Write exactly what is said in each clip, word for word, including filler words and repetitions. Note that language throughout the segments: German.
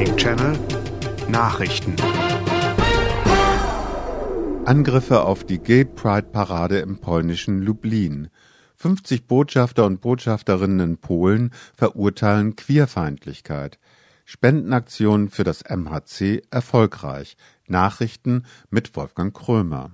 Pink Channel Nachrichten. Angriffe auf die Gay Pride Parade im polnischen Lublin. fünfzig Botschafter und Botschafterinnen in Polen verurteilen Queerfeindlichkeit. Spendenaktion für das M H C erfolgreich. Nachrichten mit Wolfgang Krömer.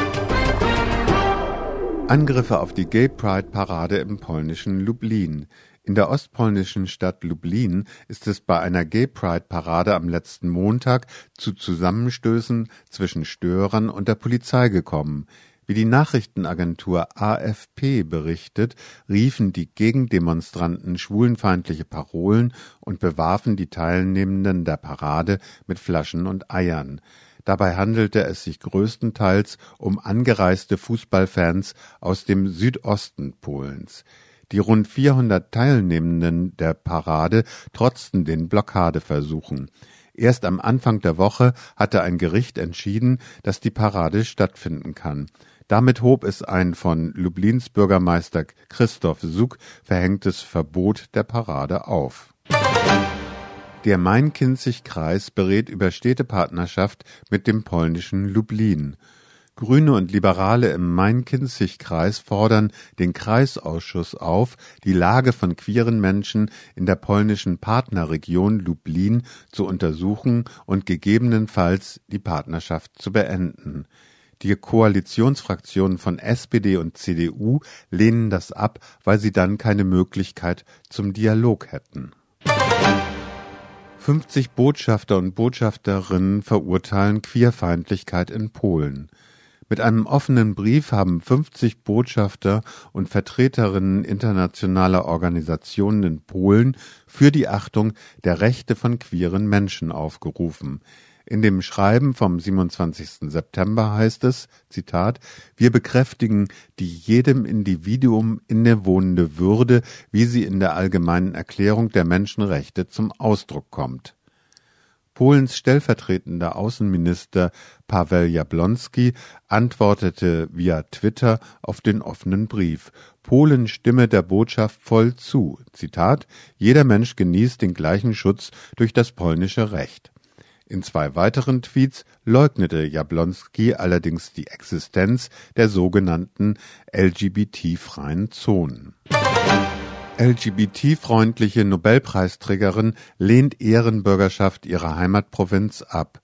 Angriffe auf die Gay Pride Parade im polnischen Lublin. In der ostpolnischen Stadt Lublin ist es bei einer Gay Pride Parade am letzten Montag zu Zusammenstößen zwischen Störern und der Polizei gekommen. Wie die Nachrichtenagentur A F P berichtet, riefen die Gegendemonstranten schwulenfeindliche Parolen und bewarfen die Teilnehmenden der Parade mit Flaschen und Eiern. Dabei handelte es sich größtenteils um angereiste Fußballfans aus dem Südosten Polens. Die rund vierhundert Teilnehmenden der Parade trotzten den Blockadeversuchen. Erst am Anfang der Woche hatte ein Gericht entschieden, dass die Parade stattfinden kann. Damit hob es ein von Lublins Bürgermeister Christoph Suk verhängtes Verbot der Parade auf. Der Main-Kinzig-Kreis berät über Städtepartnerschaft mit dem polnischen Lublin. Grüne und Liberale im Main-Kinzig-Kreis fordern den Kreisausschuss auf, die Lage von queeren Menschen in der polnischen Partnerregion Lublin zu untersuchen und gegebenenfalls die Partnerschaft zu beenden. Die Koalitionsfraktionen von S P D und C D U lehnen das ab, weil sie dann keine Möglichkeit zum Dialog hätten. fünfzig Botschafter und Botschafterinnen verurteilen Queerfeindlichkeit in Polen. Mit einem offenen Brief haben fünfzig Botschafter und Vertreterinnen internationaler Organisationen in Polen für die Achtung der Rechte von queeren Menschen aufgerufen. In dem Schreiben vom siebenundzwanzigsten September heißt es, Zitat, wir bekräftigen die jedem Individuum innewohnende Würde, wie sie in der Allgemeinen Erklärung der Menschenrechte zum Ausdruck kommt. Polens stellvertretender Außenminister Paweł Jablonski antwortete via Twitter auf den offenen Brief. Polen stimme der Botschaft voll zu. Zitat, jeder Mensch genießt den gleichen Schutz durch das polnische Recht. In zwei weiteren Tweets leugnete Jablonski allerdings die Existenz der sogenannten L G B T-freien Zonen. L G B T-freundliche Nobelpreisträgerin lehnt Ehrenbürgerschaft ihrer Heimatprovinz ab.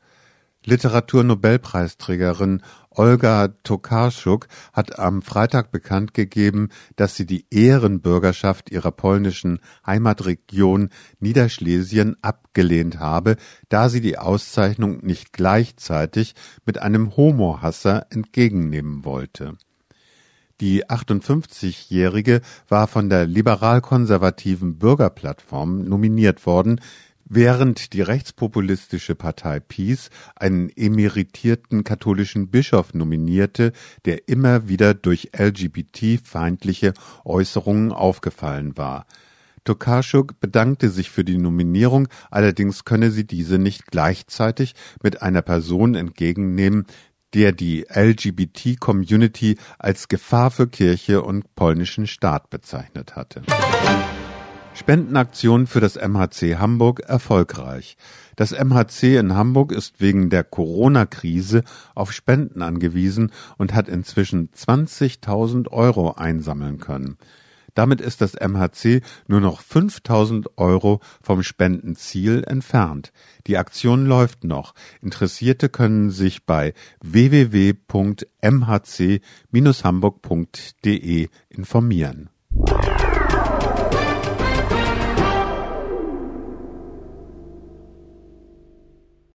Literaturnobelpreisträgerin Olga Tokarczuk hat am Freitag bekannt gegeben, dass sie die Ehrenbürgerschaft ihrer polnischen Heimatregion Niederschlesien abgelehnt habe, da sie die Auszeichnung nicht gleichzeitig mit einem Homohasser entgegennehmen wollte. Die achtundfünfzigjährige war von der liberal-konservativen Bürgerplattform nominiert worden, während die rechtspopulistische Partei PiS einen emeritierten katholischen Bischof nominierte, der immer wieder durch L G B T-feindliche Äußerungen aufgefallen war. Tokarczuk bedankte sich für die Nominierung, allerdings könne sie diese nicht gleichzeitig mit einer Person entgegennehmen, der die L G B T-Community als Gefahr für Kirche und polnischen Staat bezeichnet hatte. Spendenaktion für das M H C Hamburg erfolgreich. Das M H C in Hamburg ist wegen der Corona-Krise auf Spenden angewiesen und hat inzwischen zwanzigtausend Euro einsammeln können. Damit ist das M H C nur noch fünftausend Euro vom Spendenziel entfernt. Die Aktion läuft noch. Interessierte können sich bei w w w punkt m h c bindestrich hamburg punkt d e informieren.